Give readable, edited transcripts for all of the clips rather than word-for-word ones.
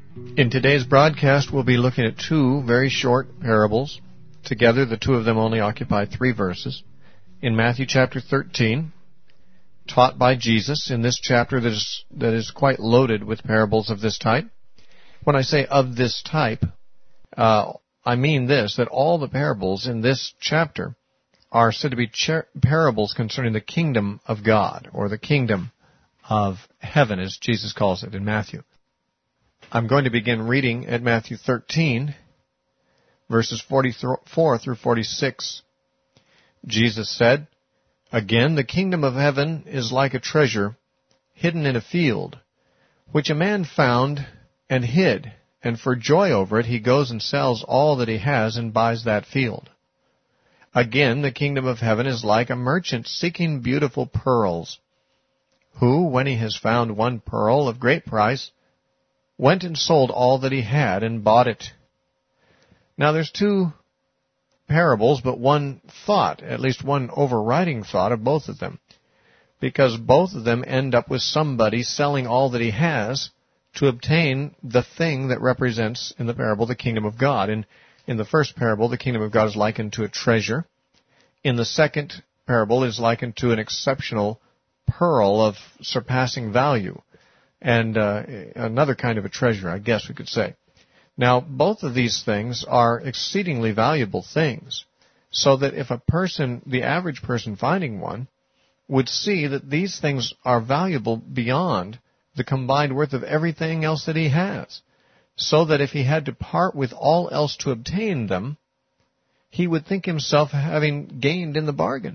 In today's broadcast, we'll be looking at two very short parables. Together, the two of them only occupy 3 verses. In Matthew chapter 13, taught by Jesus, in this chapter that is quite loaded with parables of this type. When I say of this type, I mean this, that all the parables in this chapter are said to be parables concerning the kingdom of God, or the kingdom of heaven, as Jesus calls it in Matthew. I'm going to begin reading at Matthew 13, verses 44 through 46. Jesus said, "Again, the kingdom of heaven is like a treasure hidden in a field, which a man found and hid, and for joy over it he goes and sells all that he has and buys that field. Again, the kingdom of heaven is like a merchant seeking beautiful pearls, who, when he has found one pearl of great price, went and sold all that he had and bought it." Now there's 2 parables, but one thought, at least one overriding thought of both of them, because both of them end up with somebody selling all that he has to obtain the thing that represents, in the parable, the kingdom of God. And in the first parable, the kingdom of God is likened to a treasure. In the second parable is likened to an exceptional pearl of surpassing value, and another kind of a treasure, I guess we could say. Now, both of these things are exceedingly valuable things, so that if a person, the average person finding one, would see that these things are valuable beyond the combined worth of everything else that he has, so that if he had to part with all else to obtain them, he would think himself having gained in the bargain.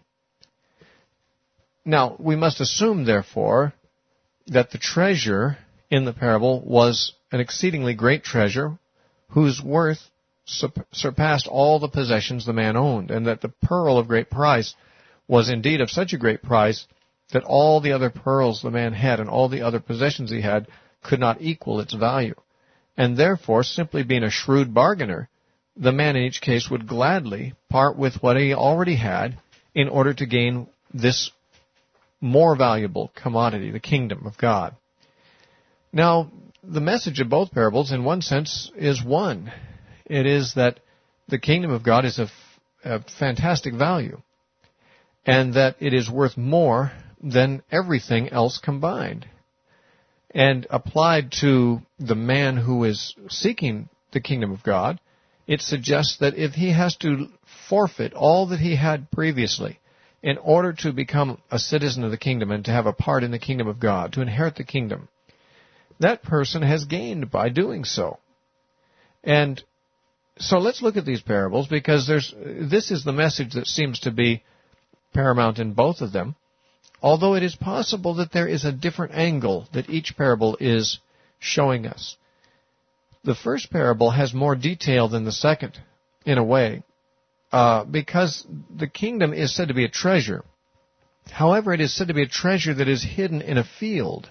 Now, we must assume, therefore, that the treasure in the parable was an exceedingly great treasure whose worth surpassed all the possessions the man owned, and that the pearl of great price was indeed of such a great price that all the other pearls the man had and all the other possessions he had could not equal its value. And therefore, simply being a shrewd bargainer, the man in each case would gladly part with what he already had in order to gain this more valuable commodity, the kingdom of God. Now, the message of both parables, in one sense, is one. It is that the kingdom of God is of fantastic value, and that it is worth more than everything else combined. And applied to the man who is seeking the kingdom of God, it suggests that if he has to forfeit all that he had previously in order to become a citizen of the kingdom and to have a part in the kingdom of God, to inherit the kingdom, that person has gained by doing so. And so let's look at these parables, because this is the message that seems to be paramount in both of them, although it is possible that there is a different angle that each parable is showing us. The first parable has more detail than the second, in a way, because the kingdom is said to be a treasure. However, it is said to be a treasure that is hidden in a field.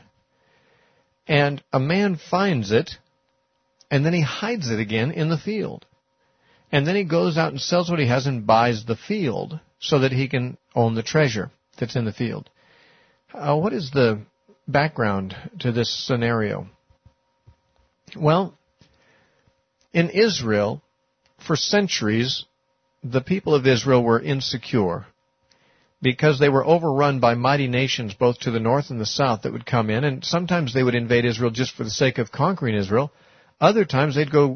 And a man finds it, and then he hides it again in the field. And then he goes out and sells what he has and buys the field so that he can own the treasure that's in the field. What is the background to this scenario? Well, in Israel, for centuries, the people of Israel were insecure because they were overrun by mighty nations both to the north and the south that would come in, and sometimes they would invade Israel just for the sake of conquering Israel. Other times they'd go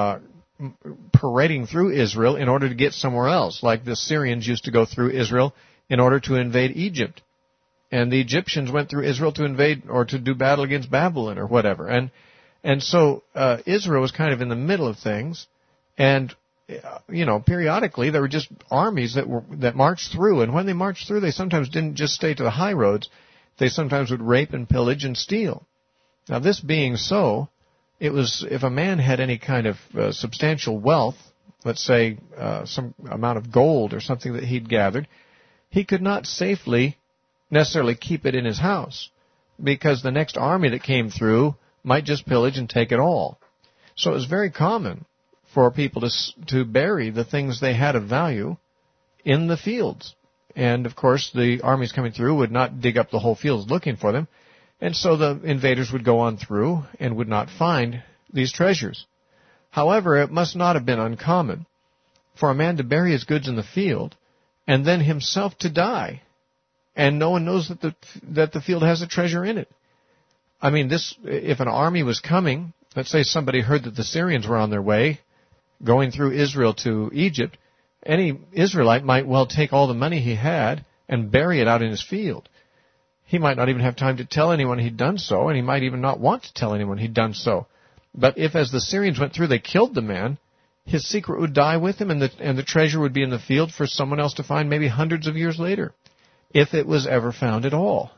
parading through Israel in order to get somewhere else, like the Syrians used to go through Israel in order to invade Egypt. And the Egyptians went through Israel to invade or to do battle against Babylon or whatever. And so Israel was kind of in the middle of things, and periodically there were just armies that marched through, and when they marched through, they sometimes didn't just stay to the high roads. They sometimes would rape and pillage and steal. Now, this being so, it was, if a man had any kind of substantial wealth, let's say some amount of gold or something that he'd gathered, he could not safely necessarily keep it in his house, because the next army that came through might just pillage and take it all. So it was very common for people to bury the things they had of value in the fields. And, of course, the armies coming through would not dig up the whole fields looking for them, and so the invaders would go on through and would not find these treasures. However, it must not have been uncommon for a man to bury his goods in the field and then himself to die, and no one knows that the field has a treasure in it. I mean, if an army was coming, let's say somebody heard that the Syrians were on their way, going through Israel to Egypt, any Israelite might well take all the money he had and bury it out in his field. He might not even have time to tell anyone he'd done so, and he might even not want to tell anyone he'd done so. But if, as the Syrians went through, they killed the man, his secret would die with him, and the treasure would be in the field for someone else to find maybe hundreds of years later, if it was ever found at all.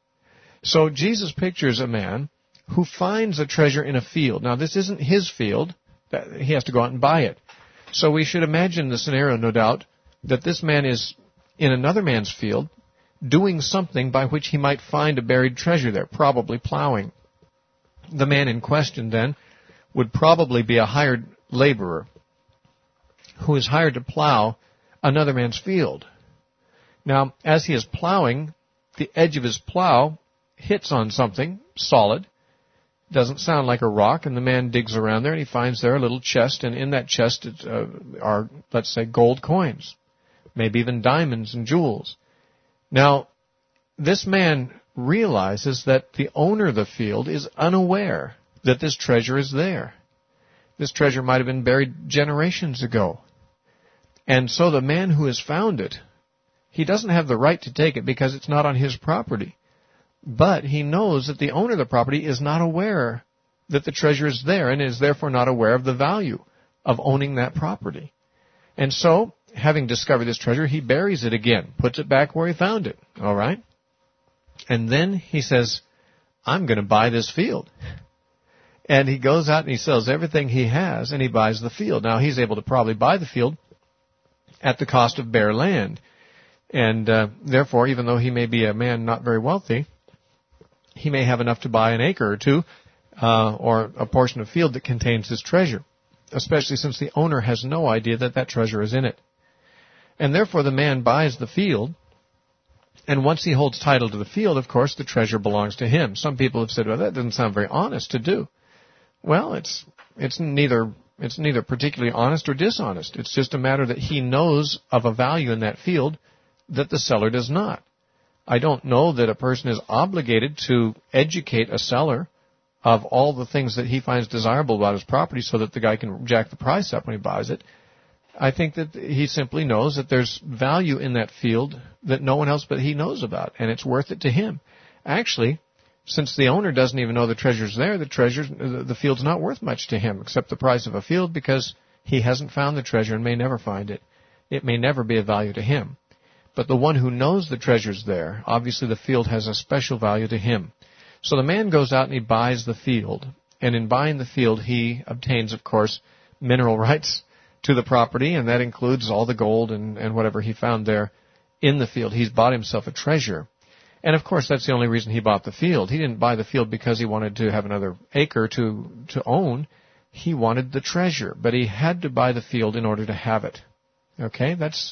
So Jesus pictures a man who finds a treasure in a field. Now, this isn't his field. He has to go out and buy it. So we should imagine the scenario, no doubt, that this man is in another man's field doing something by which he might find a buried treasure there, probably plowing. The man in question, then, would probably be a hired laborer who is hired to plow another man's field. Now, as he is plowing, the edge of his plow hits on something solid. Doesn't sound like a rock, and the man digs around there, and he finds there a little chest, and in that chest are, let's say, gold coins, maybe even diamonds and jewels. Now, this man realizes that the owner of the field is unaware that this treasure is there. This treasure might have been buried generations ago. And so the man who has found it, he doesn't have the right to take it because it's not on his property. But he knows that the owner of the property is not aware that the treasure is there and is therefore not aware of the value of owning that property. And so, having discovered this treasure, he buries it again, puts it back where he found it. All right? And then he says, I'm going to buy this field. And he goes out and he sells everything he has and he buys the field. Now, he's able to probably buy the field at the cost of bare land. And therefore, even though he may be a man not very wealthy, he may have enough to buy an acre or two or a portion of field that contains this treasure, especially since the owner has no idea that that treasure is in it. And therefore, the man buys the field, and once he holds title to the field, of course, the treasure belongs to him. Some people have said, well, that doesn't sound very honest to do. Well, it's neither particularly honest or dishonest. It's just a matter that he knows of a value in that field that the seller does not. I don't know that a person is obligated to educate a seller of all the things that he finds desirable about his property so that the guy can jack the price up when he buys it. I think that he simply knows that there's value in that field that no one else but he knows about, and it's worth it to him. Actually, since the owner doesn't even know the treasure's there, the field's not worth much to him except the price of a field because he hasn't found the treasure and may never find it. It may never be of value to him. But the one who knows the treasure's there, obviously the field has a special value to him. So the man goes out and he buys the field. And in buying the field, he obtains, of course, mineral rights to the property, and that includes all the gold and whatever he found there in the field. He's bought himself a treasure. And, of course, that's the only reason he bought the field. He didn't buy the field because he wanted to have another acre to own. He wanted the treasure, but he had to buy the field in order to have it. Okay,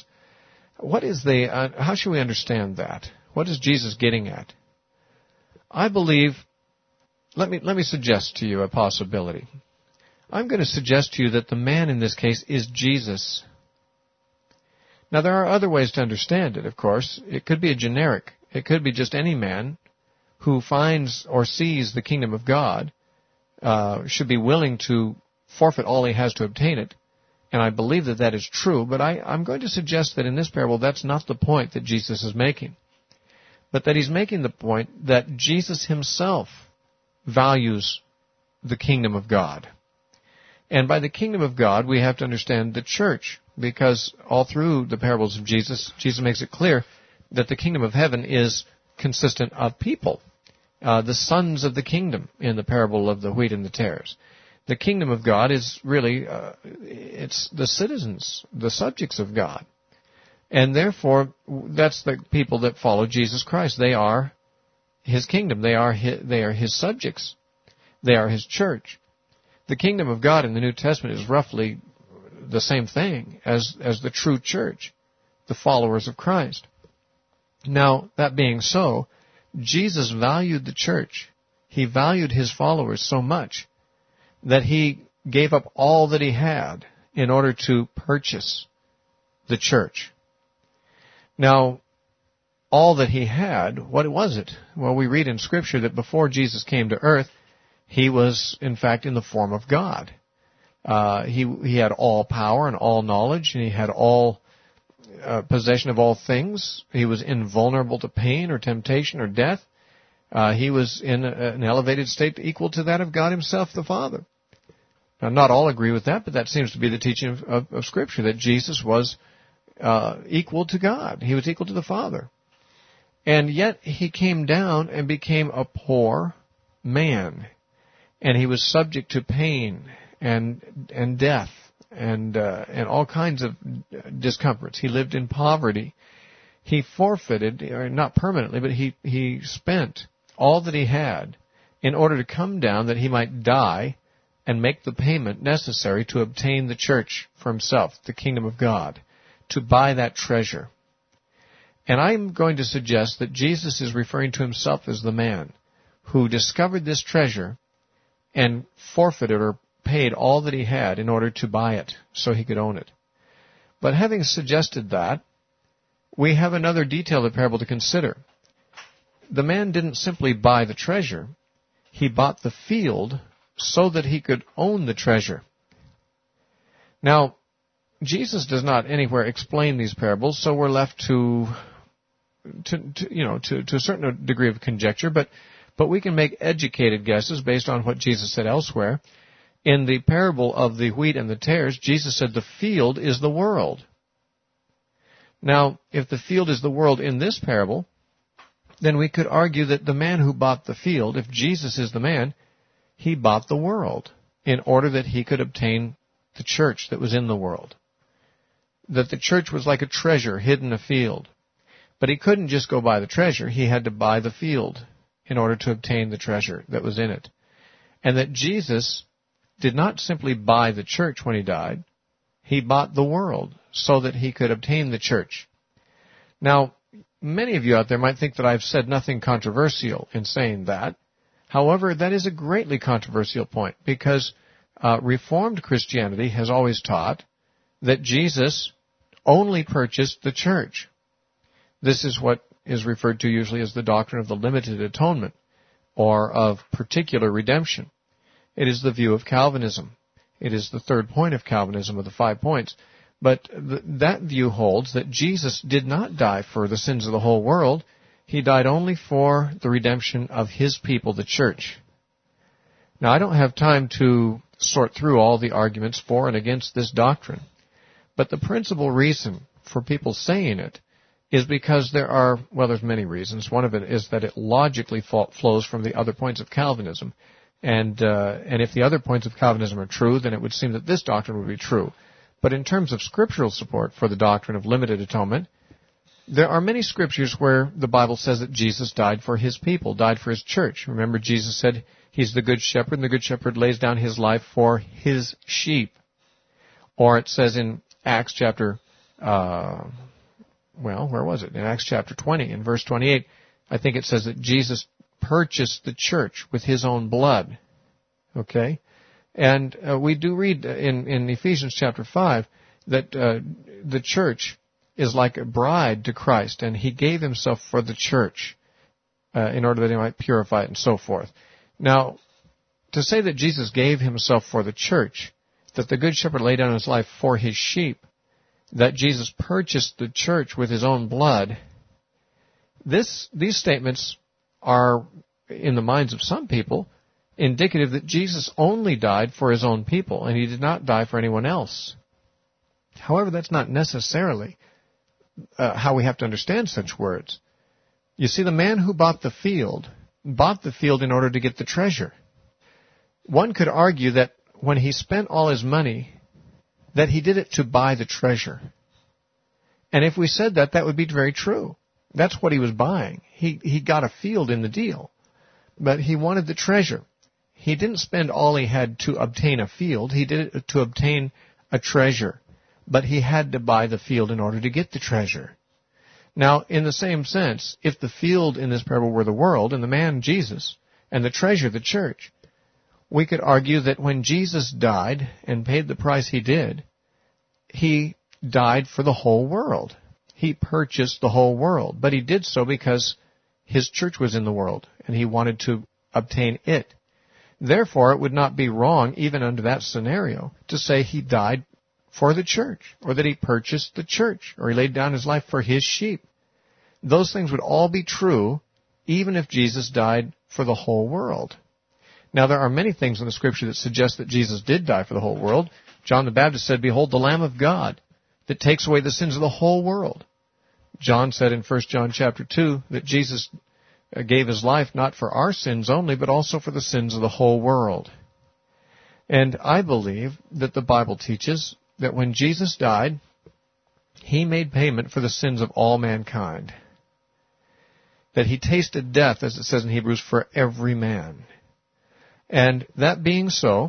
how should we understand that? What is Jesus getting at? I believe, let me suggest to you a possibility. I'm going to suggest to you that the man in this case is Jesus. Now, there are other ways to understand it, of course. It could be a generic. It could be just any man who finds or sees the kingdom of God should be willing to forfeit all he has to obtain it. And I believe that is true, but I'm going to suggest that in this parable that's not the point that Jesus is making, but that he's making the point that Jesus himself values the kingdom of God. And by the kingdom of God, we have to understand the church, because all through the parables of Jesus makes it clear that the kingdom of heaven is consistent of people, the sons of the kingdom in the parable of the wheat and the tares. The kingdom of God is really, it's the citizens, the subjects of God. And therefore, that's the people that follow Jesus Christ. They are his kingdom. They are his subjects. They are his church. The kingdom of God in the New Testament is roughly the same thing as the true church, the followers of Christ. Now, that being so, Jesus valued the church. He valued his followers so much that he gave up all that he had in order to purchase the church. Now, all that he had, what was it? Well, we read in Scripture that before Jesus came to earth, he was, in fact, in the form of God. He had all power and all knowledge, and he had all possession of all things. He was invulnerable to pain or temptation or death. He was in an elevated state equal to that of God himself, the Father. Now, not all agree with that, but that seems to be the teaching of Scripture, that Jesus was equal to God. He was equal to the Father. And yet he came down and became a poor man. And he was subject to pain and death and all kinds of discomforts. He lived in poverty. He forfeited, or not permanently, but he spent all that he had in order to come down that he might die and make the payment necessary to obtain the church for himself, the kingdom of God, to buy that treasure. And I'm going to suggest that Jesus is referring to himself as the man who discovered this treasure and forfeited or paid all that he had in order to buy it so he could own it. But having suggested that, we have another detail of the parable to consider. The man didn't simply buy the treasure. He bought the field so that he could own the treasure. Now, Jesus does not anywhere explain these parables, so we're left to a certain degree of conjecture, but we can make educated guesses based on what Jesus said elsewhere. In the parable of the wheat and the tares, Jesus said the field is the world. Now, if the field is the world in this parable, then we could argue that the man who bought the field, if Jesus is the man, he bought the world in order that he could obtain the church that was in the world. That the church was like a treasure hidden in a field. But he couldn't just go buy the treasure. He had to buy the field in order to obtain the treasure that was in it. And that Jesus did not simply buy the church when he died. He bought the world so that he could obtain the church. Now, many of you out there might think that I've said nothing controversial in saying that. However, that is a greatly controversial point because Reformed Christianity has always taught that Jesus only purchased the church. This is what is referred to usually as the doctrine of the limited atonement or of particular redemption. It is the view of Calvinism. It is the third point of Calvinism of the 5 points. But that view holds that Jesus did not die for the sins of the whole world. He died only for the redemption of his people, the church. Now, I don't have time to sort through all the arguments for and against this doctrine. But the principal reason for people saying it is because there's many reasons. One of it is that it logically flows from the other points of Calvinism. And if the other points of Calvinism are true, then it would seem that this doctrine would be true. But in terms of scriptural support for the doctrine of limited atonement, there are many scriptures where the Bible says that Jesus died for his people, died for his church. Remember, Jesus said he's the good shepherd, and the good shepherd lays down his life for his sheep. Or it says in Acts chapter, where was it? In Acts chapter 20, in verse 28, I think it says that Jesus purchased the church with his own blood. Okay? And we do read in Ephesians chapter 5 that the church is like a bride to Christ, and he gave himself for the church in order that he might purify it and so forth. Now, to say that Jesus gave himself for the church, that the good shepherd laid down his life for his sheep, that Jesus purchased the church with his own blood, these statements are, in the minds of some people, indicative that Jesus only died for his own people, and he did not die for anyone else. However, that's not necessarily how we have to understand such words. You see, the man who bought the field in order to get the treasure. One could argue that when he spent all his money, that he did it to buy the treasure. And if we said that, that would be very true. That's what he was buying. He got a field in the deal, but he wanted the treasure. He didn't spend all he had to obtain a field. He did it to obtain a treasure. But he had to buy the field in order to get the treasure. Now, in the same sense, if the field in this parable were the world, and the man, Jesus, and the treasure, the church, we could argue that when Jesus died and paid the price he did, he died for the whole world. He purchased the whole world, but he did so because his church was in the world, and he wanted to obtain it. Therefore, it would not be wrong, even under that scenario, to say he died for the church, or that he purchased the church, or he laid down his life for his sheep. Those things would all be true, even if Jesus died for the whole world. Now, there are many things in the Scripture that suggest that Jesus did die for the whole world. John the Baptist said, "Behold, the Lamb of God that takes away the sins of the whole world." John said in 1 John chapter 2 that Jesus gave his life not for our sins only, but also for the sins of the whole world. And I believe that the Bible teaches that when Jesus died, he made payment for the sins of all mankind. That he tasted death, as it says in Hebrews, for every man. And that being so,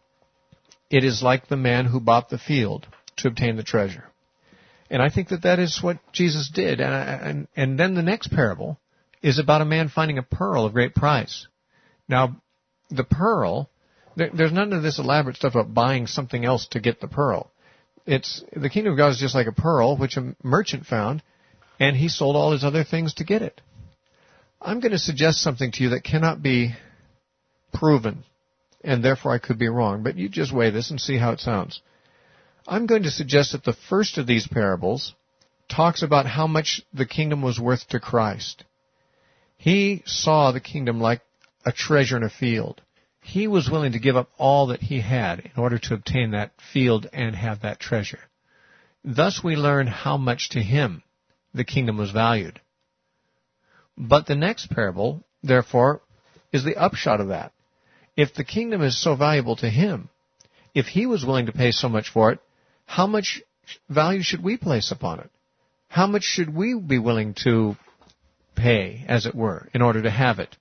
it is like the man who bought the field to obtain the treasure. And I think that that is what Jesus did. And then the next parable is about a man finding a pearl of great price. Now, the pearl, there's none of this elaborate stuff about buying something else to get the pearl. The kingdom of God is just like a pearl, which a merchant found, and he sold all his other things to get it. I'm going to suggest something to you that cannot be proven, and therefore I could be wrong, but you just weigh this and see how it sounds. I'm going to suggest that the first of these parables talks about how much the kingdom was worth to Christ. He saw the kingdom like a treasure in a field. He was willing to give up all that he had in order to obtain that field and have that treasure. Thus we learn how much to him the kingdom was valued. But the next parable, therefore, is the upshot of that. If the kingdom is so valuable to him, if he was willing to pay so much for it, how much value should we place upon it? How much should we be willing to pay, as it were, in order to have it?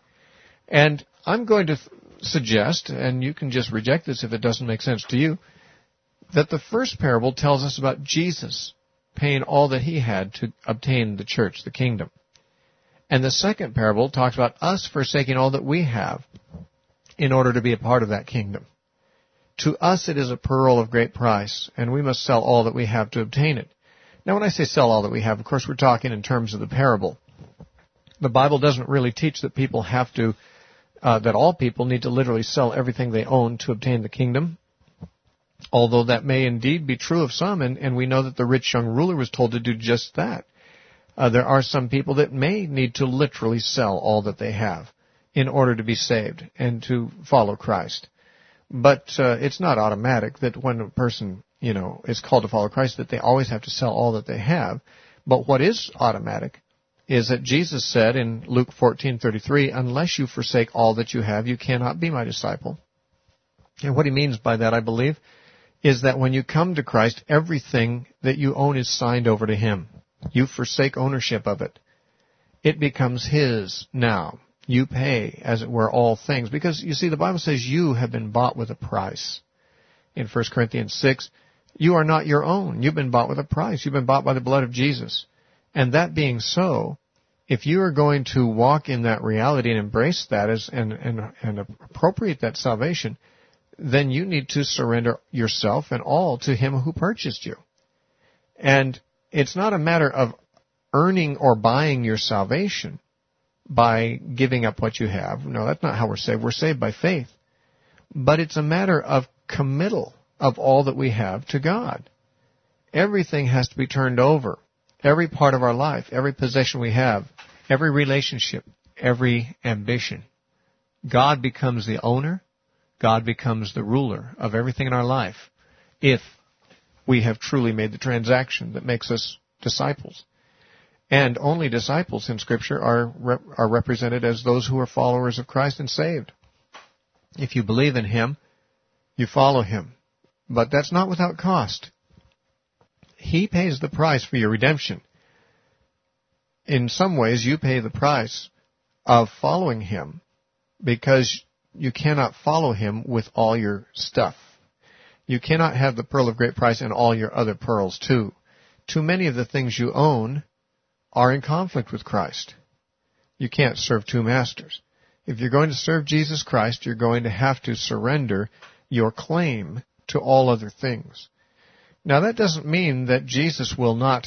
And I'm going to suggest, and you can just reject this if it doesn't make sense to you, that the first parable tells us about Jesus paying all that he had to obtain the church, the kingdom. And the second parable talks about us forsaking all that we have in order to be a part of that kingdom. To us it is a pearl of great price, and we must sell all that we have to obtain it. Now, when I say sell all that we have, of course, we're talking in terms of the parable. The Bible doesn't really teach that people have to, that all people need to literally sell everything they own to obtain the kingdom, although that may indeed be true of some, and we know that the rich young ruler was told to do just that. There are some people that may need to literally sell all that they have in order to be saved and to follow Christ. But it's not automatic that when a person, is called to follow Christ, that they always have to sell all that they have. But what is automatic is that Jesus said in Luke 14:33, "Unless you forsake all that you have, you cannot be my disciple." And what he means by that, I believe, is that when you come to Christ, everything that you own is signed over to him. You forsake ownership of it. It becomes his now. You pay, as it were, all things. Because, you see, the Bible says you have been bought with a price. In 1 Corinthians 6, you are not your own. You've been bought with a price. You've been bought by the blood of Jesus. And that being so, if you are going to walk in that reality and embrace that and appropriate that salvation, then you need to surrender yourself and all to him who purchased you. And it's not a matter of earning or buying your salvation by giving up what you have. No, that's not how we're saved. We're saved by faith. But it's a matter of committal of all that we have to God. Everything has to be turned over. Every part of our life, every possession we have, every relationship, every ambition. God becomes the owner. God becomes the ruler of everything in our life if we have truly made the transaction that makes us disciples. And only disciples in Scripture are represented as those who are followers of Christ and saved. If you believe in him, you follow him. But that's not without cost. He pays the price for your redemption. In some ways, you pay the price of following him because you cannot follow him with all your stuff. You cannot have the pearl of great price and all your other pearls too. Too many of the things you own are in conflict with Christ. You can't serve two masters. If you're going to serve Jesus Christ, you're going to have to surrender your claim to all other things. Now, that doesn't mean that Jesus will not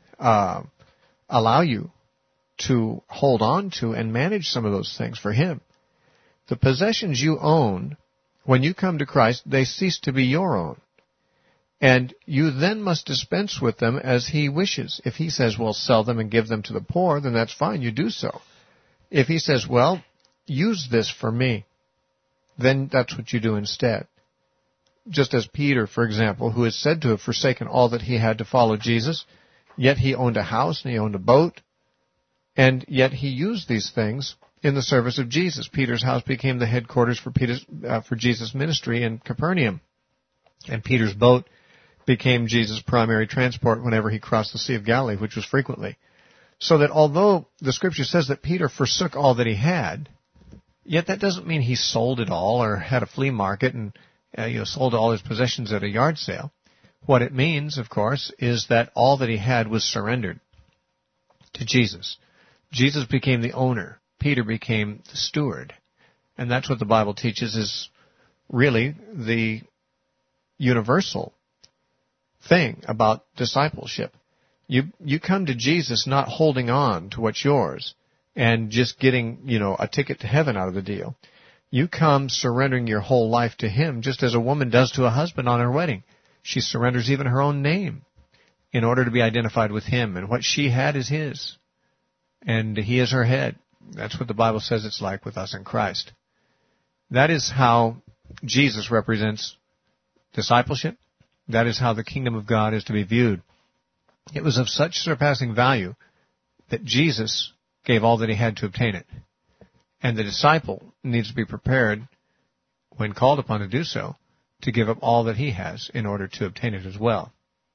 allow you to hold on to and manage some of those things for Him. The possessions you own, when you come to Christ, they cease to be your own. And you then must dispense with them as He wishes. If He says, well, sell them and give them to the poor, then that's fine, you do so. If He says, well, use this for me, then that's what you do instead. Just as Peter, for example, who is said to have forsaken all that he had to follow Jesus, yet he owned a house and he owned a boat, and yet he used these things in the service of Jesus. Peter's house became the headquarters for Jesus' ministry in Capernaum, and Peter's boat became Jesus' primary transport whenever he crossed the Sea of Galilee, which was frequently. So that although the Scripture says that Peter forsook all that he had, yet that doesn't mean he sold it all or had a flea market and sold all his possessions at a yard sale. What it means, of course, is that all that he had was surrendered to Jesus. Jesus became the owner. Peter became the steward. And that's what the Bible teaches is really the universal thing about discipleship. You come to Jesus not holding on to what's yours and just getting, a ticket to heaven out of the deal. You come surrendering your whole life to Him, just as a woman does to a husband on her wedding. She surrenders even her own name in order to be identified with Him, and what she had is His, and He is her head. That's what the Bible says it's like with us in Christ. That is how Jesus represents discipleship. That is how the kingdom of God is to be viewed. It was of such surpassing value that Jesus gave all that He had to obtain it. And the disciple needs to be prepared, when called upon to do so, to give up all that he has in order to obtain it as well.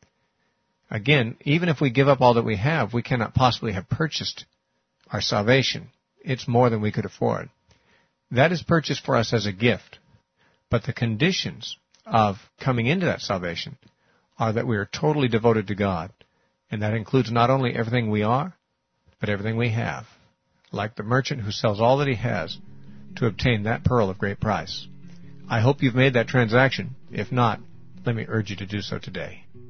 Again, even if we give up all that we have, we cannot possibly have purchased our salvation. It's more than we could afford. That is purchased for us as a gift. But the conditions of coming into that salvation are that we are totally devoted to God. And that includes not only everything we are, but everything we have. Like the merchant who sells all that he has to obtain that pearl of great price. I hope you've made that transaction. If not, let me urge you to do so today.